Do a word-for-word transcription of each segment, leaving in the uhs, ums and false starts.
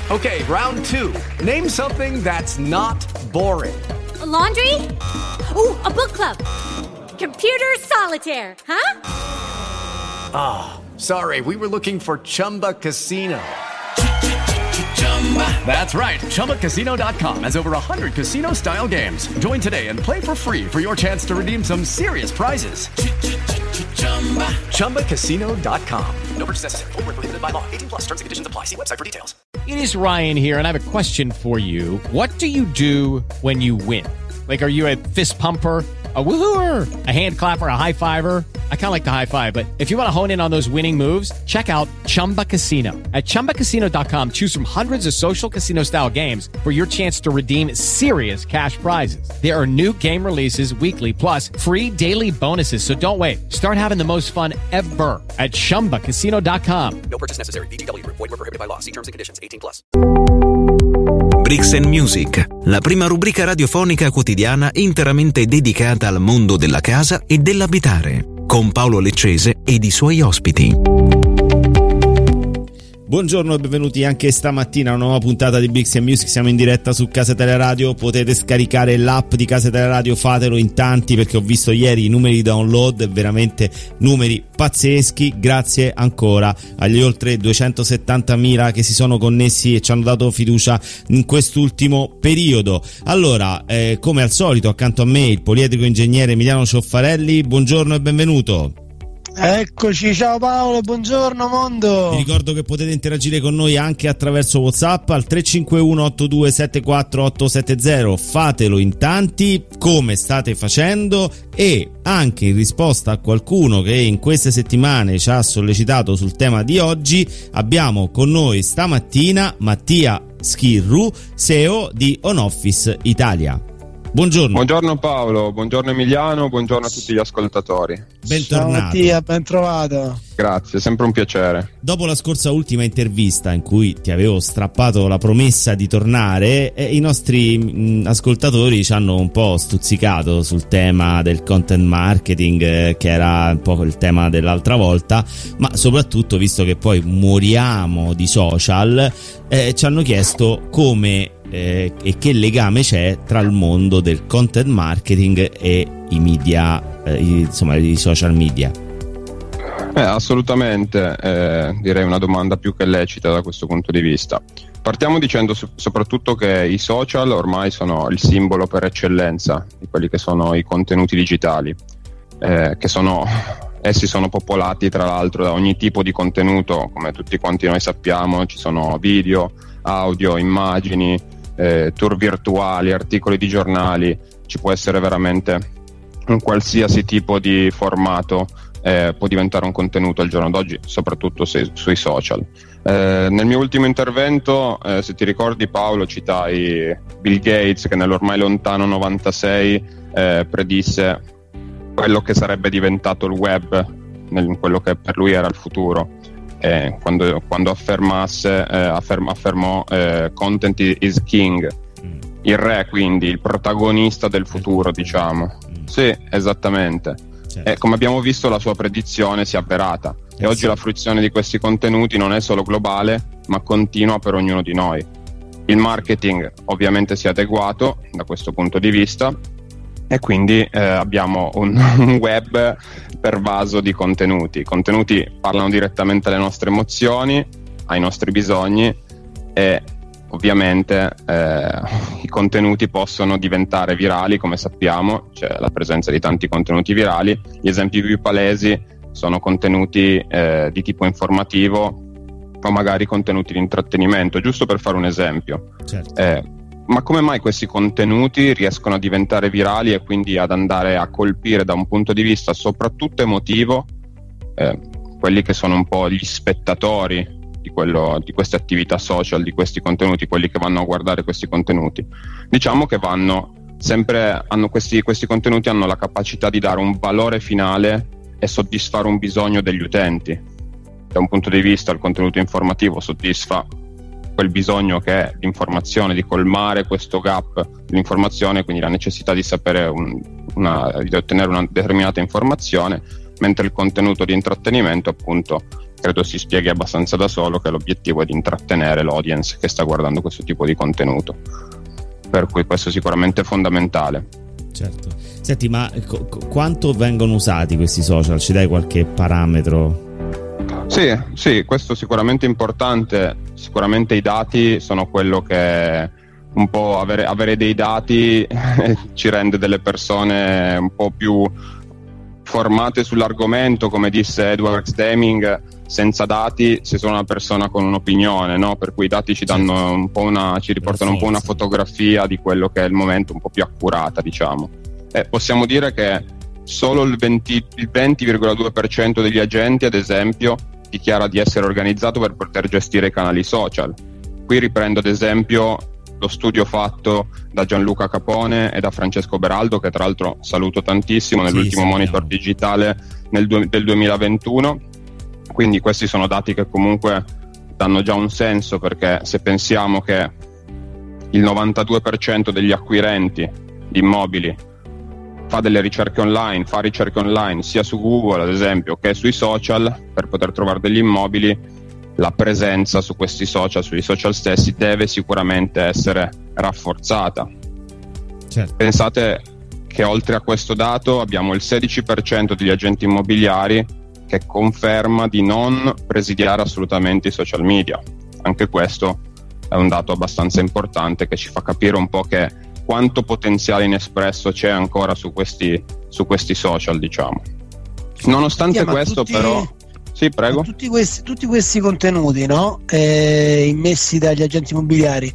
Okay, round two. Name something that's not boring. A laundry? Ooh, a book club. Computer solitaire, huh? Ah, oh, sorry, we were looking for Chumba Casino. That's right, Chumba Casino dot com has over one hundred casino-style games. Join today and play for free for your chance to redeem some serious prizes. Chumba Casino dot com. No purchase necessary. Void where prohibited by law. eighteen plus terms and conditions apply. See website for details. It is Ryan here, and I have a question for you. What do you do when you win? Like, are you a fist pumper, a woohooer, a hand clapper, a high fiver? I kind of like the high five, but if you want to hone in on those winning moves, check out Chumba Casino. At Chumba Casino dot com, choose from hundreds of social casino-style games for your chance to redeem serious cash prizes. There are new game releases weekly, plus free daily bonuses, so don't wait. Start having the most fun ever at Chumba Casino dot com. No purchase necessary. V G W. Void where prohibited by law. See terms and conditions. eighteen plus. Bricks and Music, la prima rubrica radiofonica quotidiana interamente dedicata al mondo della casa e dell'abitare, con Paolo Leccese ed i suoi ospiti. Buongiorno e benvenuti anche stamattina a una nuova puntata di Bricks and Music. Siamo in diretta su Casa Teleradio, potete scaricare l'app di Casa Teleradio, fatelo in tanti perché ho visto ieri i numeri di download, veramente numeri pazzeschi. Grazie ancora agli oltre duecentosettantamila che si sono connessi e ci hanno dato fiducia in quest'ultimo periodo. Allora, eh, come al solito accanto a me il poliedrico ingegnere Emiliano Cioffarelli. Buongiorno e benvenuto. Eccoci, ciao Paolo, buongiorno mondo. Vi ricordo che potete interagire con noi anche attraverso WhatsApp al tre cinque uno otto due sette quattro otto sette zero. Fatelo in tanti, come state facendo, e anche in risposta a qualcuno che in queste settimane ci ha sollecitato sul tema di oggi, abbiamo con noi stamattina Mattia Schirru, C E O di OnOffice Italia. Buongiorno. Buongiorno Paolo, buongiorno Emiliano, buongiorno a tutti gli ascoltatori. Bentornato. Ciao Mattia, ben trovato. Grazie, sempre un piacere. Dopo la scorsa ultima intervista in cui ti avevo strappato la promessa di tornare, eh, i nostri mh, ascoltatori ci hanno un po' stuzzicato sul tema del content marketing, eh, che era un po' il tema dell'altra volta, ma soprattutto, visto che poi moriamo di social, eh, ci hanno chiesto come eh, e che legame c'è tra il mondo del content marketing e i media, eh, insomma i social media. Eh, assolutamente, eh, direi una domanda più che lecita da questo punto di vista. Partiamo dicendo so- soprattutto che i social ormai sono il simbolo per eccellenza di quelli che sono i contenuti digitali, eh, che sono, essi sono popolati tra l'altro da ogni tipo di contenuto, come tutti quanti noi sappiamo. Ci sono video, audio, immagini, eh, tour virtuali, articoli di giornali, ci può essere veramente un qualsiasi tipo di formato. Eh, può diventare un contenuto al giorno d'oggi, soprattutto se, sui social. Eh, nel mio ultimo intervento, eh, se ti ricordi Paolo, citai Bill Gates che nell'ormai lontano novantasei eh, predisse quello che sarebbe diventato il web, nel, quello che per lui era il futuro, eh, quando, quando affermasse, eh, afferm, affermò eh, content is king, il re, quindi il protagonista del futuro, diciamo. Sì, esattamente. E come abbiamo visto, la sua predizione si è avverata, e oggi la fruizione di questi contenuti non è solo globale, ma continua per ognuno di noi. Il marketing ovviamente si è adeguato da questo punto di vista, e quindi eh, abbiamo un, un web pervaso di contenuti. I contenuti parlano direttamente alle nostre emozioni, ai nostri bisogni, e ovviamente eh, i contenuti possono diventare virali, come sappiamo, c'è la presenza di tanti contenuti virali. Gli esempi più palesi sono contenuti eh, di tipo informativo o magari contenuti di intrattenimento, giusto per fare un esempio. Certo. Eh, ma come mai questi contenuti riescono a diventare virali e quindi ad andare a colpire da un punto di vista soprattutto emotivo eh, quelli che sono un po' gli spettatori Di, quello, di queste attività social, di questi contenuti, quelli che vanno a guardare questi contenuti? Diciamo che vanno sempre, hanno questi, questi contenuti hanno la capacità di dare un valore finale e soddisfare un bisogno degli utenti. Da un punto di vista, il contenuto informativo soddisfa quel bisogno che è l'informazione, di colmare questo gap dell'informazione, quindi la necessità di sapere un, una, di ottenere una determinata informazione, mentre il contenuto di intrattenimento appunto credo si spieghi abbastanza da solo che l'obiettivo è di intrattenere l'audience che sta guardando questo tipo di contenuto, per cui questo sicuramente è fondamentale. Certo. Senti, ma co- quanto vengono usati questi social? Ci dai qualche parametro? Sì, sì, questo sicuramente importante. Sicuramente i dati sono quello che un po' avere, avere dei dati ci rende delle persone un po' più formate sull'argomento, come disse Edward Deming, senza dati sei solo una persona con un'opinione, no? Per cui i dati ci danno un po' una, ci riportano un po' una fotografia di quello che è il momento, un po' più accurata, diciamo. E possiamo dire che solo il venti virgola due per cento degli agenti, ad esempio, dichiara di essere organizzato per poter gestire i canali social. Qui riprendo ad esempio lo studio fatto da Gianluca Capone e da Francesco Beraldo, che tra l'altro saluto tantissimo, nell'ultimo sì, monitor digitale nel du- del duemilaventuno. Quindi questi sono dati che comunque danno già un senso, perché se pensiamo che il novantadue per cento degli acquirenti di immobili fa delle ricerche online, fa ricerche online sia su Google ad esempio che sui social per poter trovare degli immobili, la presenza su questi social, sui social stessi, deve sicuramente essere rafforzata. Certo. Pensate che oltre a questo dato abbiamo il sedici per cento degli agenti immobiliari che conferma di non presidiare assolutamente i social media. Anche questo è un dato abbastanza importante che ci fa capire un po' che quanto potenziale inespresso c'è ancora su questi, su questi social, diciamo. Nonostante Mattia, questo tutti, però sì, prego. Tutti questi, tutti questi contenuti, no? Eh, immessi dagli agenti immobiliari,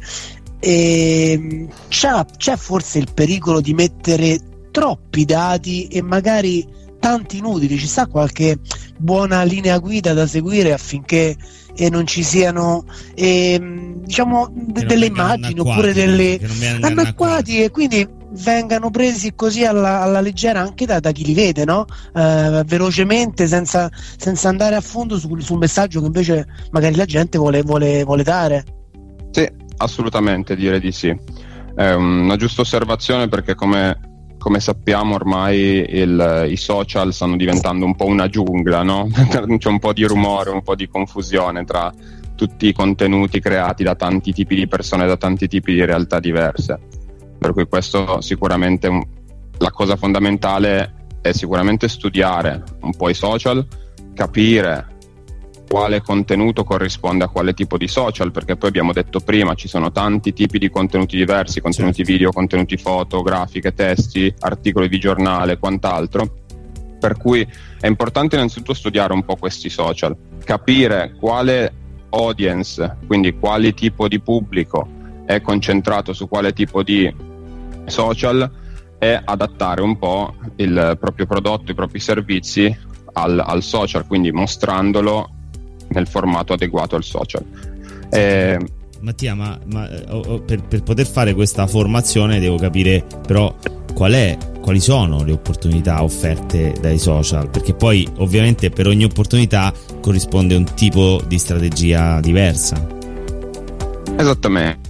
eh, c'è, c'è forse il pericolo di mettere troppi dati e magari tanti inutili? Ci sta qualche buona linea guida da seguire affinché e non ci siano eh, diciamo de- delle immagini oppure delle anacquati e quindi vengano presi così alla, alla leggera anche da, da chi li vede, no? Eh, velocemente, senza, senza andare a fondo sul, sul messaggio che invece magari la gente vuole, vuole, vuole dare? Sì, assolutamente, direi di sì. È una giusta osservazione, perché come come sappiamo ormai il, i social stanno diventando un po' una giungla, no? C'è un po' di rumore, un po' di confusione tra tutti i contenuti creati da tanti tipi di persone, da tanti tipi di realtà diverse. Per cui questo sicuramente un, la cosa fondamentale è sicuramente studiare un po' i social, capire quale contenuto corrisponde a quale tipo di social, perché poi abbiamo detto prima ci sono tanti tipi di contenuti diversi, contenuti certo. video, contenuti foto, grafiche, testi, articoli di giornale, quant'altro, per cui è importante innanzitutto studiare un po' questi social, capire quale audience, quindi quale tipo di pubblico è concentrato su quale tipo di social e adattare un po' il proprio prodotto, i propri servizi al, al social, quindi mostrandolo nel formato adeguato al social. Eh, Mattia, ma, ma oh, per, per poter fare questa formazione devo capire però qual è, quali sono le opportunità offerte dai social, perché poi ovviamente per ogni opportunità corrisponde un tipo di strategia diversa. Esattamente.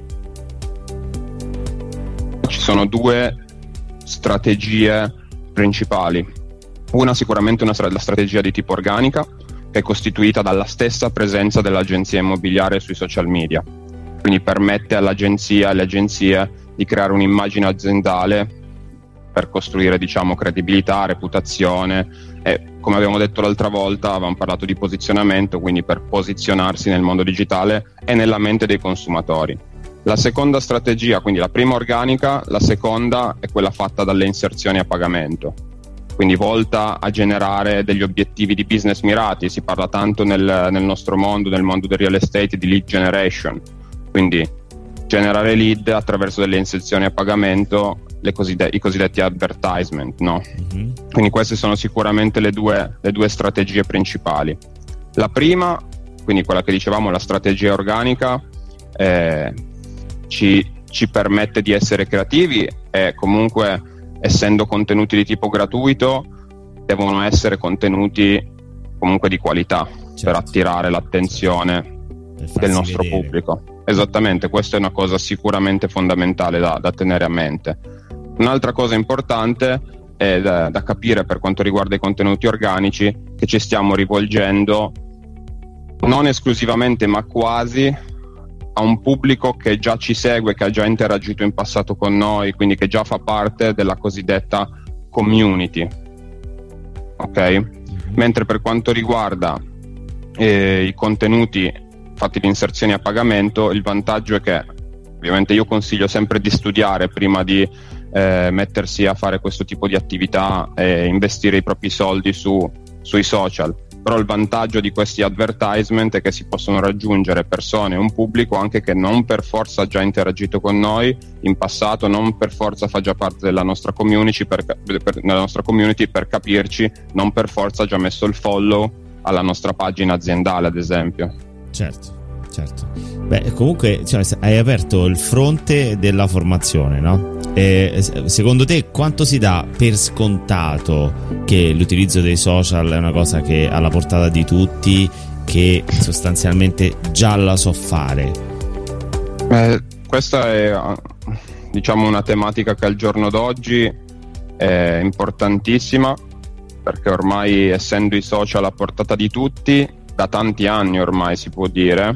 Ci sono due strategie principali. Una sicuramente una, la strategia di tipo organica, è costituita dalla stessa presenza dell'agenzia immobiliare sui social media, quindi permette all'agenzia e alle agenzie di creare un'immagine aziendale per costruire, diciamo, credibilità, reputazione e, come abbiamo detto l'altra volta, avevamo parlato di posizionamento, quindi per posizionarsi nel mondo digitale e nella mente dei consumatori. La seconda strategia, quindi la prima organica, la seconda è quella fatta dalle inserzioni a pagamento, quindi volta a generare degli obiettivi di business mirati. Si parla tanto nel, nel nostro mondo, nel mondo del real estate, di lead generation, quindi generare lead attraverso delle inserzioni a pagamento, le coside- i cosiddetti advertisement, no? Mm-hmm. Quindi queste sono sicuramente le due, le due strategie principali. La prima, quindi quella che dicevamo, la strategia organica, eh, ci, ci permette di essere creativi e comunque, essendo contenuti di tipo gratuito, devono essere contenuti comunque di qualità, certo, per attirare l'attenzione del nostro vedere. pubblico. Esattamente, questa è una cosa sicuramente fondamentale da, da tenere a mente. Un'altra cosa importante è da, da capire per quanto riguarda i contenuti organici, che ci stiamo rivolgendo non esclusivamente ma quasi a un pubblico che già ci segue, che ha già interagito in passato con noi, quindi che già fa parte della cosiddetta community, ok? Mm-hmm. Mentre per quanto riguarda eh, i contenuti fatti di inserzioni a pagamento, il vantaggio è che ovviamente io consiglio sempre di studiare prima di eh, mettersi a fare questo tipo di attività e investire i propri soldi su, sui social. Però il vantaggio di questi advertisement è che si possono raggiungere persone, un pubblico anche che non per forza ha già interagito con noi in passato, non per forza fa già parte della nostra community per, per, nella nostra community per capirci, non per forza ha già messo il follow alla nostra pagina aziendale, ad esempio. Certo, certo. Beh, comunque cioè, hai aperto il fronte della formazione, no? E secondo te quanto si dà per scontato che l'utilizzo dei social è una cosa che ha alla portata di tutti, che sostanzialmente già la so fare? Eh, questa è, diciamo, una tematica che al giorno d'oggi è importantissima, perché ormai, essendo i social a portata di tutti da tanti anni ormai, si può dire,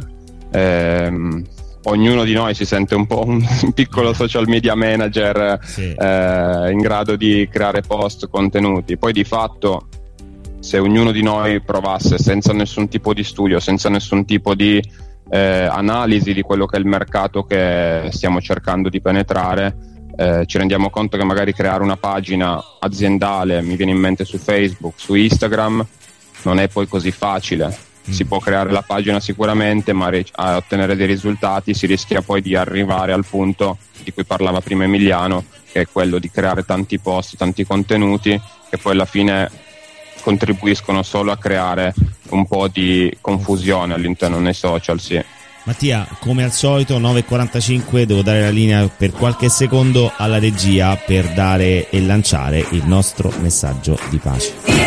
ehm, ognuno di noi si sente un po' un piccolo social media manager, sì. eh, in grado di creare post, contenuti. Poi di fatto, se ognuno di noi provasse senza nessun tipo di studio, senza nessun tipo di eh, analisi di quello che è il mercato che stiamo cercando di penetrare, eh, ci rendiamo conto che magari creare una pagina aziendale, mi viene in mente su Facebook, su Instagram, non è poi così facile. Si può creare la pagina sicuramente, ma a ottenere dei risultati si rischia poi di arrivare al punto di cui parlava prima Emiliano, che è quello di creare tanti post, tanti contenuti che poi alla fine contribuiscono solo a creare un po' di confusione all'interno dei social, sì. Mattia, come al solito nove e quarantacinque devo dare la linea per qualche secondo alla regia per dare e lanciare il nostro messaggio di pace.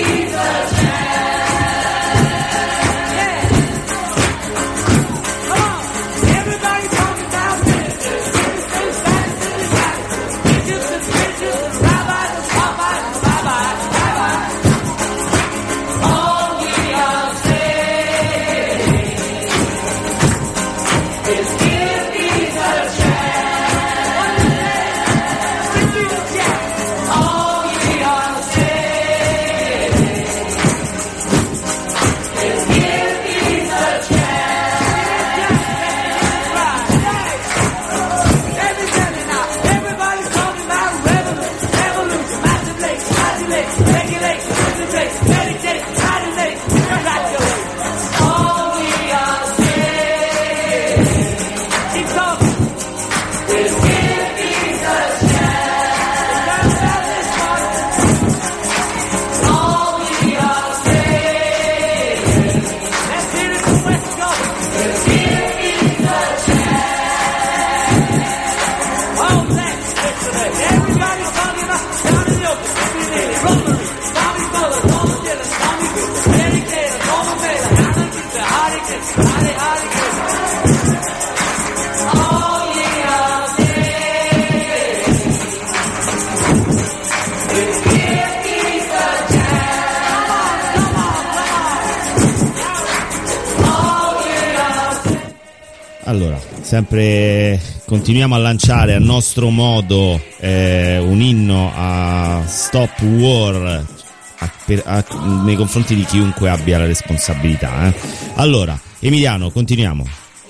Allora, sempre continuiamo a lanciare a nostro modo eh, un inno a Stop War a, per, a, nei confronti di chiunque abbia la responsabilità. Eh. Allora, Emiliano, continuiamo.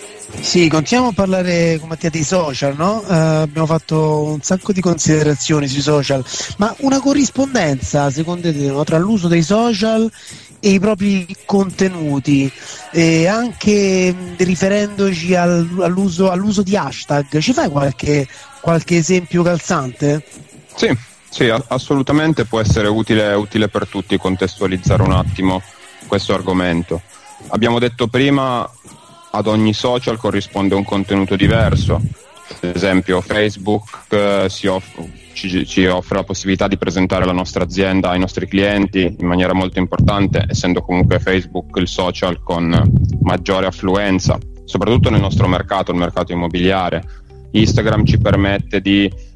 Sì, continuiamo a parlare con Mattia dei social, no? Uh, abbiamo fatto un sacco di considerazioni sui social, ma una corrispondenza, secondo te, no, tra l'uso dei social e i propri contenuti, e anche riferendoci al, all'uso, all'uso di hashtag, ci fai qualche, qualche esempio calzante? Sì, sì, assolutamente può essere utile, utile per tutti contestualizzare un attimo questo argomento. Abbiamo detto prima, ad ogni social corrisponde un contenuto diverso. Ad esempio Facebook eh, si offre, ci, ci offre la possibilità di presentare la nostra azienda ai nostri clienti in maniera molto importante, essendo comunque Facebook il social con maggiore affluenza, soprattutto nel nostro mercato, il mercato immobiliare. Instagram ci permette di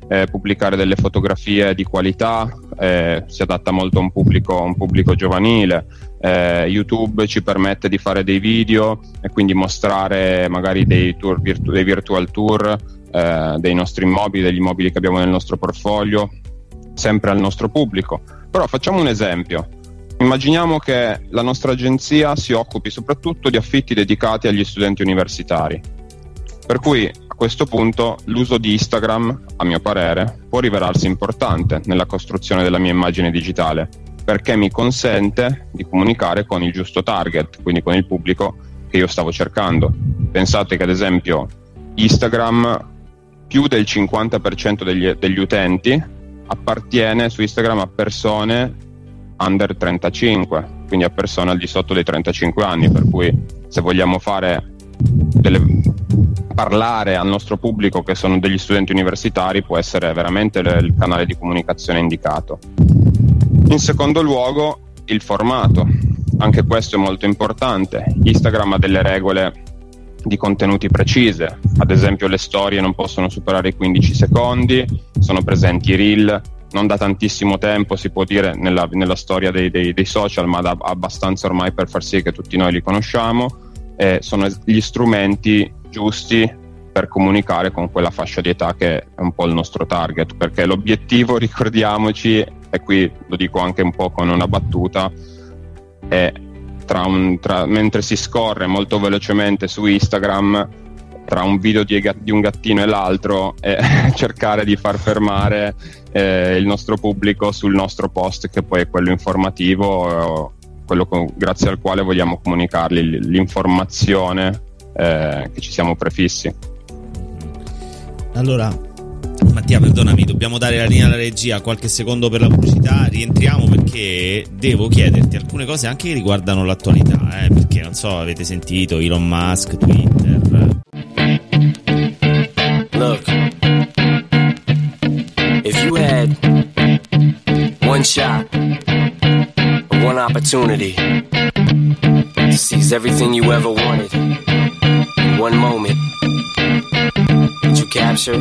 eh, pubblicare delle fotografie di qualità, eh, si adatta molto a un pubblico, un pubblico giovanile. Eh, YouTube ci permette di fare dei video e quindi mostrare magari dei tour virtu- dei virtual tour eh, dei nostri immobili, degli immobili che abbiamo nel nostro portfolio, sempre al nostro pubblico. Però facciamo un esempio. Immaginiamo che la nostra agenzia si occupi soprattutto di affitti dedicati agli studenti universitari, per cui a questo punto l'uso di Instagram, a mio parere, può rivelarsi importante nella costruzione della mia immagine digitale, perché mi consente di comunicare con il giusto target, quindi con il pubblico che io stavo cercando. Pensate che ad esempio Instagram, più del cinquanta per cento degli, degli utenti appartiene su Instagram a persone under trentacinque, quindi a persone al di sotto dei trentacinque anni, per cui se vogliamo fare delle, parlare al nostro pubblico che sono degli studenti universitari, può essere veramente il canale di comunicazione indicato. In secondo luogo, il formato, anche questo è molto importante. Instagram ha delle regole di contenuti precise, ad esempio le storie non possono superare i quindici secondi, sono presenti i reel, non da tantissimo tempo, si può dire, nella, nella storia dei, dei, dei social, ma da abbastanza ormai per far sì che tutti noi li conosciamo. Eh, sono gli strumenti giusti per comunicare con quella fascia di età che è un po' il nostro target, perché l'obiettivo, ricordiamoci, e qui lo dico anche un po' con una battuta, è tra un, tra, mentre si scorre molto velocemente su Instagram, tra un video di, di un gattino e l'altro, e cercare di far fermare eh, il nostro pubblico sul nostro post, che poi è quello informativo, eh, quello con, grazie al quale vogliamo comunicargli l'informazione eh, che ci siamo prefissi. Allora, Mattia, perdonami, dobbiamo dare la linea alla regia, qualche secondo per la pubblicità, rientriamo perché devo chiederti alcune cose anche che riguardano l'attualità, eh, perché non so, avete sentito Elon Musk, Twitter. Look, if you had one shot, one opportunity to seize everything you ever wanted in one moment, did you capture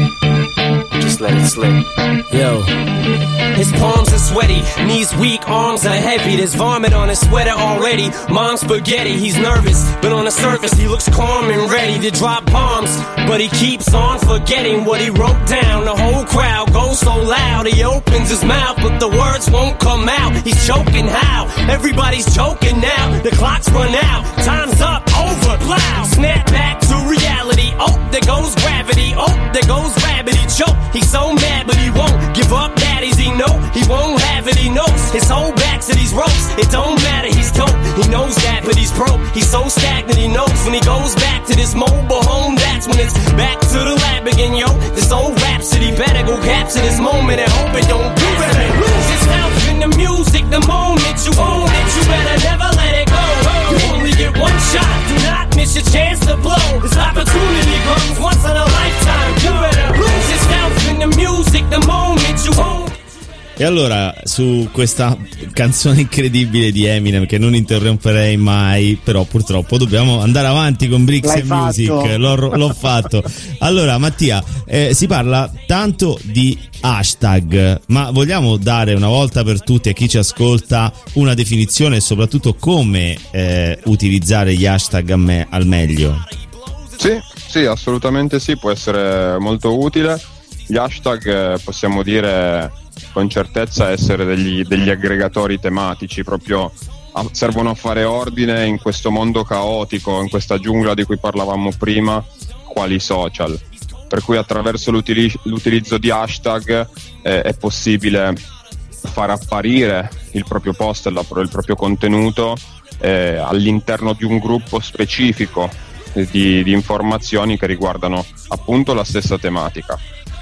it? Just let it slip. Yo. His palms are sweaty, knees weak, arms are heavy. There's vomit on his sweater already. Mom's spaghetti, he's nervous, but on the surface he looks calm and ready to drop bombs. But he keeps on forgetting what he wrote down. The whole crowd goes so loud, he opens his mouth, but the words won't come out. He's choking how? Everybody's choking now. The clock's run out, time's up, over, plow. Snap back to reality. Oh, there goes gravity. Oh, there goes rabbit. He choke. He's so mad, but he won't give up. Daddies, he know he won't have it. He knows his whole back to these ropes. It don't matter. He's dope. He knows that, but he's broke. He's so stagnant. He knows when he goes back to this mobile home, that's when it's back to the lab again. Yo, this old rhapsody better go capture this moment and hope it don't do it. Lose yourself in the music. The moment you own it, you better never let it go. You only get one shot. Do not miss your chance to blow. This opportunity comes once in a lifetime. You better lose yourself in the music. The moment you own it. E allora, su questa canzone incredibile di Eminem, che non interromperei mai, però purtroppo dobbiamo andare avanti con Bricks and Music. L'ho, l'ho fatto. Allora, Mattia, eh, si parla tanto di hashtag, ma vogliamo dare una volta per tutte a chi ci ascolta una definizione e soprattutto come eh, utilizzare gli hashtag a me, al meglio? Sì, sì, assolutamente sì, può essere molto utile. Gli hashtag eh, possiamo dire con certezza essere degli, degli aggregatori tematici, proprio a, servono a fare ordine in questo mondo caotico, in questa giungla di cui parlavamo prima, quali social. Per cui attraverso l'utili- l'utilizzo di hashtag eh, è possibile far apparire il proprio post, il, il proprio contenuto eh, all'interno di un gruppo specifico di, di informazioni che riguardano appunto la stessa tematica.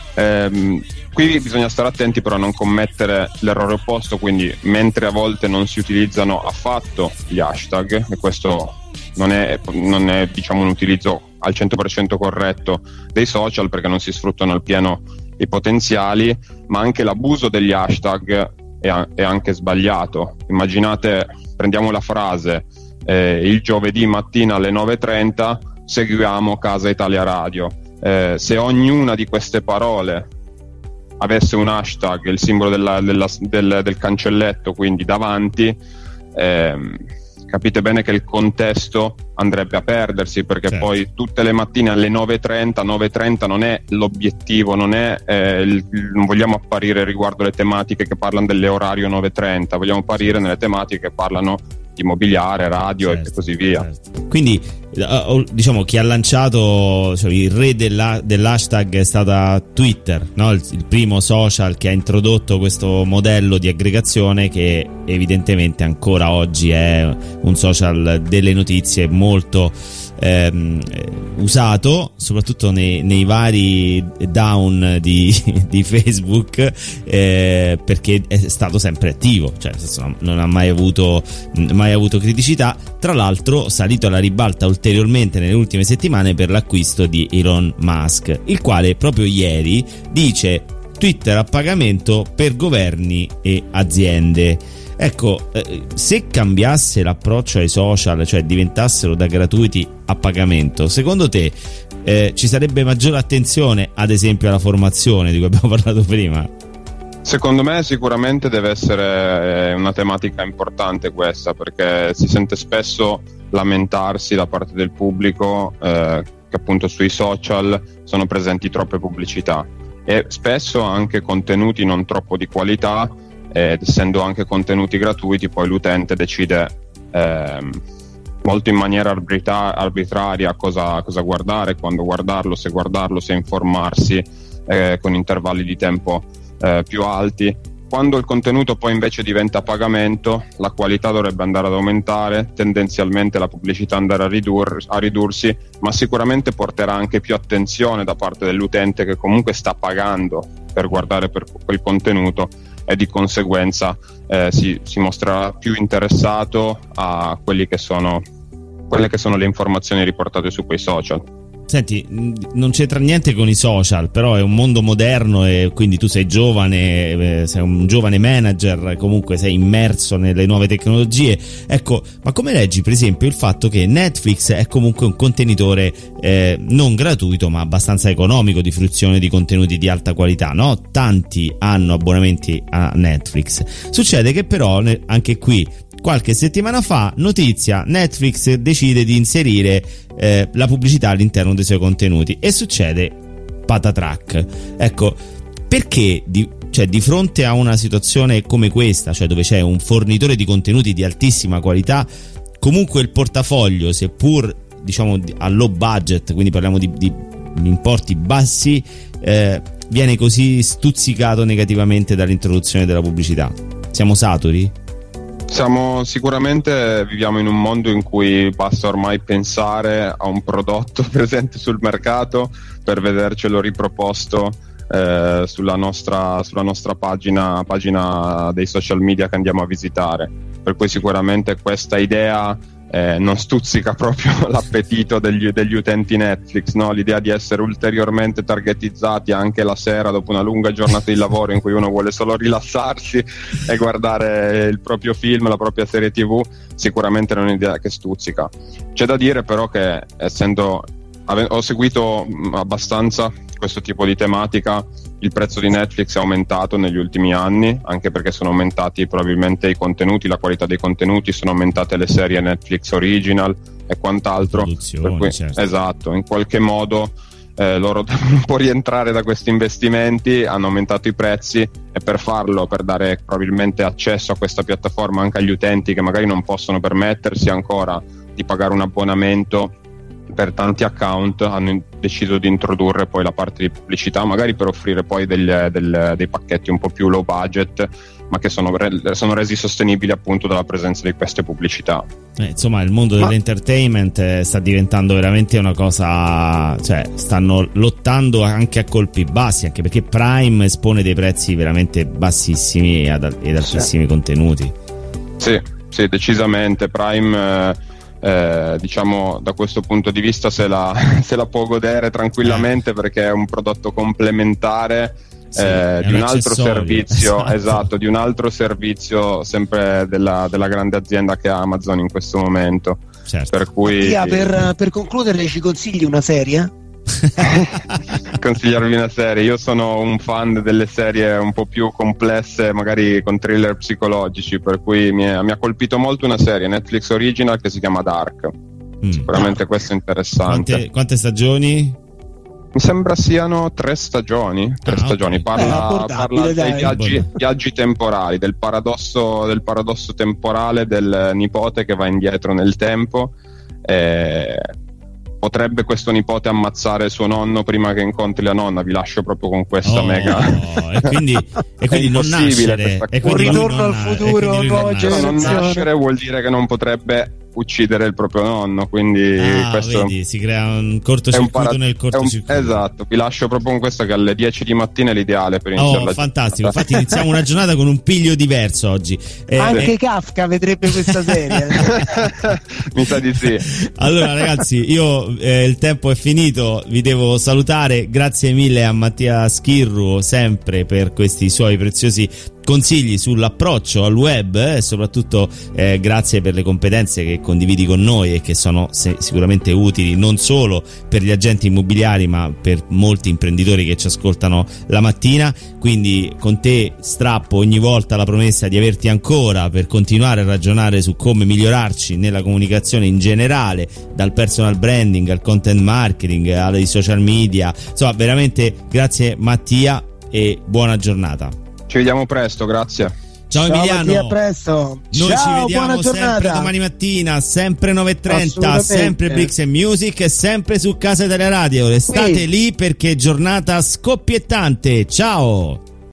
Eh, qui bisogna stare attenti però a non commettere l'errore opposto, quindi mentre a volte non si utilizzano affatto gli hashtag, e questo non è, non è diciamo un utilizzo al cento per cento corretto dei social, perché non si sfruttano al pieno i potenziali, ma anche l'abuso degli hashtag è, a- è anche sbagliato. Immaginate, prendiamo la frase eh, il giovedì mattina alle nove e trenta seguiamo Casa Italia Radio. Eh, se ognuna di queste parole avesse un hashtag, il simbolo della, della, del, del cancelletto, quindi davanti, ehm, capite bene che il contesto andrebbe a perdersi, perché certo. Poi tutte le mattine alle nove e trenta nove e trenta non è l'obiettivo, non è eh, il, non vogliamo apparire riguardo le tematiche che parlano dell'orario nove e trenta, vogliamo apparire nelle tematiche che parlano di immobiliare, radio certo, e così via. Certo. Quindi diciamo chi ha lanciato, cioè, il re della, dell'hashtag è stata Twitter, no? il, il primo social che ha introdotto questo modello di aggregazione, che evidentemente ancora oggi è un social delle notizie molto ehm, usato, soprattutto nei, nei vari down di, di Facebook, eh, perché è stato sempre attivo, cioè nel senso, non ha mai avuto mai avuto criticità. Tra l'altro salito alla ribalta ulteriormente nelle ultime settimane per l'acquisto di Elon Musk, il quale proprio ieri dice Twitter a pagamento per governi e aziende. Ecco, eh, se cambiasse l'approccio ai social, cioè diventassero da gratuiti a pagamento, secondo te eh, ci sarebbe maggiore attenzione ad esempio alla formazione di cui abbiamo parlato prima? Secondo me sicuramente deve essere una tematica importante questa, perché si sente spesso lamentarsi da parte del pubblico eh, che appunto sui social sono presenti troppe pubblicità e spesso anche contenuti non troppo di qualità, ed essendo anche contenuti gratuiti poi l'utente decide ehm, molto in maniera arbitra- arbitraria cosa, cosa guardare, quando guardarlo, se guardarlo, se informarsi eh, con intervalli di tempo eh, più alti. Quando il contenuto poi invece diventa a pagamento, la qualità dovrebbe andare ad aumentare, tendenzialmente la pubblicità andare a, ridur- a ridursi, ma sicuramente porterà anche più attenzione da parte dell'utente che comunque sta pagando per guardare per quel contenuto, e di conseguenza eh, si, si mostrerà più interessato a quelli che sono, quelle che sono le informazioni riportate su quei social. Senti, non c'entra niente con i social, però è un mondo moderno e quindi tu sei giovane, sei un giovane manager, comunque sei immerso nelle nuove tecnologie. Ecco, ma come leggi per esempio il fatto che Netflix è comunque un contenitore eh, non gratuito ma abbastanza economico di fruizione di contenuti di alta qualità, no? Tanti hanno abbonamenti a Netflix. Succede che però anche qui qualche settimana fa, notizia, Netflix decide di inserire eh, la pubblicità all'interno dei suoi contenuti e succede patatrac. Ecco, perché di, cioè, di fronte a una situazione come questa, cioè dove c'è un fornitore di contenuti di altissima qualità, comunque il portafoglio, seppur diciamo a low budget, quindi parliamo di, di importi bassi, eh, viene così stuzzicato negativamente dall'introduzione della pubblicità? Siamo saturi? Siamo sicuramente, viviamo in un mondo in cui basta ormai pensare a un prodotto presente sul mercato per vedercelo riproposto eh, sulla nostra, sulla nostra pagina, pagina dei social media che andiamo a visitare, per cui sicuramente questa idea eh, non stuzzica proprio l'appetito degli, degli utenti Netflix, no? L'idea di essere ulteriormente targetizzati anche la sera dopo una lunga giornata di lavoro in cui uno vuole solo rilassarsi e guardare il proprio film, la propria serie tv, sicuramente non è un'idea che stuzzica. C'è da dire però che essendo ave- ho seguito abbastanza questo tipo di tematica, il prezzo di Netflix è aumentato negli ultimi anni, anche perché sono aumentati probabilmente i contenuti, la qualità dei contenuti, sono aumentate le serie Netflix original e quant'altro, per cui, certo. Esatto, in qualche modo eh, loro devono un po' rientrare da questi investimenti, hanno aumentato i prezzi, e per farlo, per dare probabilmente accesso a questa piattaforma anche agli utenti che magari non possono permettersi ancora di pagare un abbonamento per tanti account, hanno deciso di introdurre poi la parte di pubblicità, magari per offrire poi degli, del, dei pacchetti un po' più low budget, ma che sono, re, sono resi sostenibili appunto dalla presenza di queste pubblicità. Eh, insomma, il mondo ma... dell'entertainment sta diventando veramente una cosa, cioè stanno lottando anche a colpi bassi, anche perché Prime espone dei prezzi veramente bassissimi ed, ed altissimi sì. contenuti. Sì, sì, decisamente. Prime eh, Eh, diciamo da questo punto di vista se la, se la può godere tranquillamente, perché è un prodotto complementare sì, eh, di un, un altro servizio esatto. esatto, di un altro servizio sempre della, della grande azienda che è Amazon in questo momento, certo. Per cui Mattia, per, per concludere ci consigli una serie? consigliarvi una serie. Io sono un fan delle serie un po' più complesse, magari con thriller psicologici, per cui mi, è, mi ha colpito molto una serie Netflix original che si chiama Dark. Mm. Sicuramente questo è interessante. Quante, quante stagioni? Mi sembra siano tre stagioni. Tre ah, stagioni. Okay. Parla, eh, parla dei viaggi, viaggi temporali, del paradosso, del paradosso temporale del nipote che va indietro nel tempo. E potrebbe questo nipote ammazzare suo nonno prima che incontri la nonna. Vi lascio proprio con questa oh, mega. E quindi, e quindi non nascere. E un ritorno al futuro, nuova generazione. Non nascere vuol dire che non potrebbe uccidere il proprio nonno, quindi ah, questo vedi, si crea un cortocircuito para- nel cortocircuito. Un, esatto, vi lascio proprio con questo che alle dieci di mattina è l'ideale per iniziare oh, la fantastico, infatti iniziamo una giornata con un piglio diverso oggi. Eh, Anche eh. Kafka vedrebbe questa serie. Mi sa di sì. Allora ragazzi, io eh, il tempo è finito, vi devo salutare, grazie mille a Mattia Schirru sempre per questi suoi preziosi consigli sull'approccio al web e eh, soprattutto eh, grazie per le competenze che condividi con noi e che sono se- sicuramente utili non solo per gli agenti immobiliari ma per molti imprenditori che ci ascoltano la mattina. Quindi con te strappo ogni volta la promessa di averti ancora per continuare a ragionare su come migliorarci nella comunicazione in generale, dal personal branding al content marketing ai social media. Insomma, veramente grazie Mattia e buona giornata. Ci vediamo presto, grazie. Ciao, Ciao Emiliano. Mattia, a presto. Noi Ciao, ci vediamo sempre domani mattina, sempre nove e trenta, sempre Bricks and Music e sempre su Casa Teleradio. Restate sì. lì perché giornata scoppiettante. Ciao.